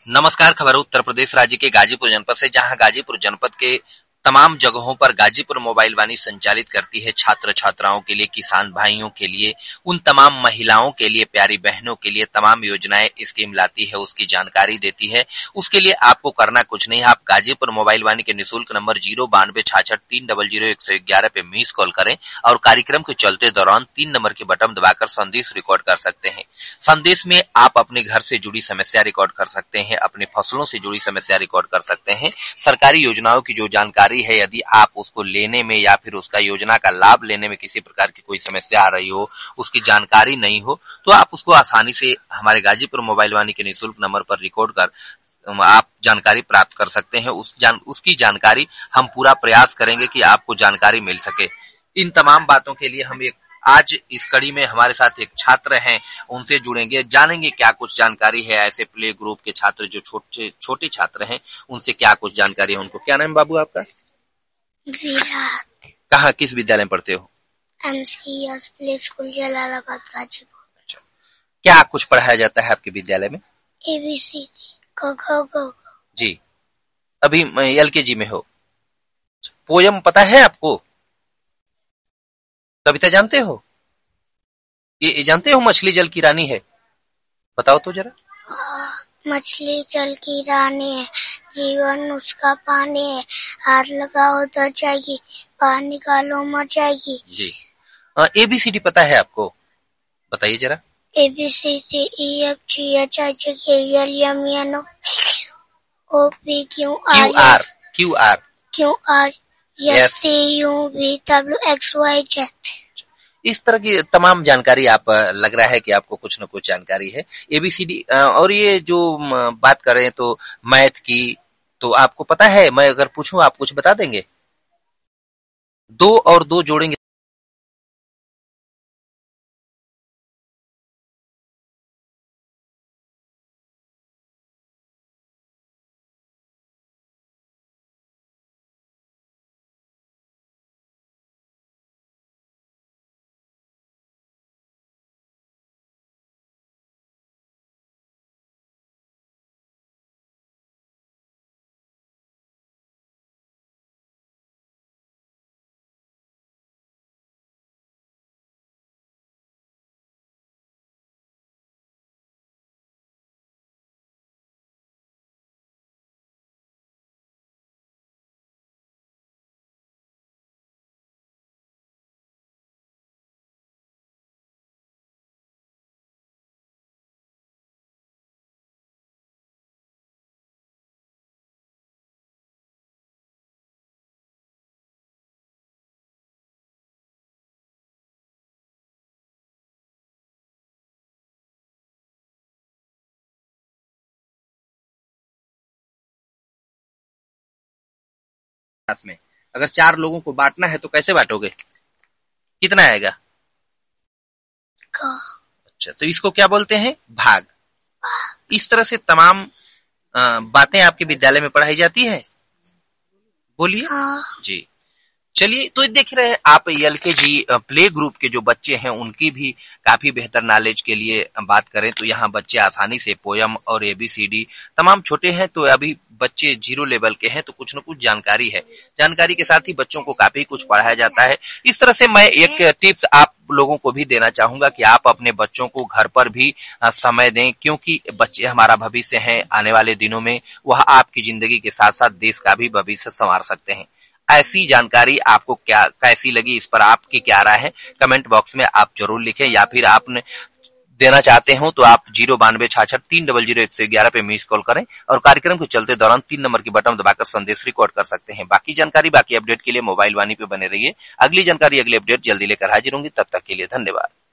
नमस्कार। खबर उत्तर प्रदेश राज्य के गाजीपुर जनपद से, जहां गाजीपुर जनपद के तमाम जगहों पर गाजीपुर मोबाइल वाणी संचालित करती है। छात्र छात्राओं के लिए, किसान भाइयों के लिए, उन तमाम महिलाओं के लिए, प्यारी बहनों के लिए तमाम योजनाएं स्कीम लाती है, उसकी जानकारी देती है। उसके लिए आपको करना कुछ नहीं है, आप गाजीपुर मोबाइल वाणी के निःशुल्क नंबर 09266300111 पे मिस कॉल करें और कार्यक्रम के चलते दौरान 3 नंबर के बटन दबाकर संदेश रिकॉर्ड कर सकते हैं। संदेश में आप अपने घर से जुड़ी समस्या रिकॉर्ड कर सकते हैं, अपने फसलों से जुड़ी समस्या रिकॉर्ड कर सकते हैं, सरकारी योजनाओं की जो जानकारी है, यदि आप उसको लेने में या फिर उसका योजना का लाभ लेने में किसी प्रकार की कोई समस्या आ रही हो, उसकी जानकारी नहीं हो, तो आप उसको आसानी से हमारे गाजीपुर मोबाइल वाणी के निःशुल्क नंबर पर रिकॉर्ड कर आप जानकारी प्राप्त कर सकते हैं। उसकी जानकारी हम पूरा प्रयास करेंगे कि आपको जानकारी मिल सके। इन तमाम बातों के लिए हम आज इस कड़ी में हमारे साथ एक छात्र हैं, उनसे जुड़ेंगे, जानेंगे क्या कुछ जानकारी है। ऐसे प्ले ग्रुप के छात्र जो छोटे छात्र हैं, उनसे क्या कुछ जानकारी है उनको। क्या नाम बाबू आपका? विराट। कहाँ, किस विद्यालय में पढ़ते हो? MCS play school Jalalabad Ghazipur. अच्छा, क्या कुछ पढ़ाया जाता है आपके विद्यालय में? ABCD क ख ग जी, अभी LKG में हो। पोयम पता है आपको? कविता जानते हो? ये जानते हो मछली जल की रानी है? बताओ तो जरा। मछली जल की रानी है, जीवन उसका पानी है, हाथ लगाओ तो जाएगी, बाहर निकालो मर जाएगी। जी। ABCD पता है आपको? बताइए जरा। ABCD EFG HIJKLMNO OPQR QR STUVWXYZ। इस तरह की तमाम जानकारी आप लग रहा है कि आपको कुछ न कुछ जानकारी है। ABCD और ये जो बात करें तो मैथ की, तो आपको पता है, मैं अगर पूछूं आप कुछ बता देंगे? 2 और 2 जोड़ेंगे में। अगर 4 लोगों को बांटना है तो कैसे बांटोगे? कितना आएगा? अच्छा, तो इसको क्या बोलते हैं? भाग। इस तरह से तमाम बातें आपके विद्यालय में पढ़ाई जाती है। बोलिए। जी, चलिए, तो देख रहे हैं आप LKG प्ले ग्रुप के जो बच्चे हैं, उनकी भी काफी बेहतर नॉलेज के लिए बात करें तो यहाँ बच्चे आसानी से पोयम और ABCD, तमाम छोटे हैं तो अभी बच्चे 0 लेवल के हैं, तो कुछ न कुछ जानकारी है। जानकारी के साथ ही बच्चों को काफी कुछ पढ़ाया जाता है। इस तरह से मैं एक टिप्स आप लोगों को भी देना चाहूंगा कि आप अपने बच्चों को घर पर भी समय दें, क्योंकि बच्चे हमारा भविष्य हैं। आने वाले दिनों में वह आपकी जिंदगी के साथ साथ देश का भी भविष्य संवार सकते हैं। ऐसी जानकारी आपको कैसी लगी, इस पर आपकी क्या राय है, कमेंट बॉक्स में आप जरूर लिखें। या फिर आपने देना चाहते हो तो आप 09266300111 पे मिस कॉल करें और कार्यक्रम के चलते दौरान 3 नंबर की बटन दबाकर संदेश रिकॉर्ड कर सकते हैं। बाकी जानकारी, बाकी अपडेट के लिए मोबाइल वाणी पे बने रहिए। अगली जानकारी, अगली अपडेट जल्दी लेकर हाजिर होंगी। तब तक के लिए धन्यवाद।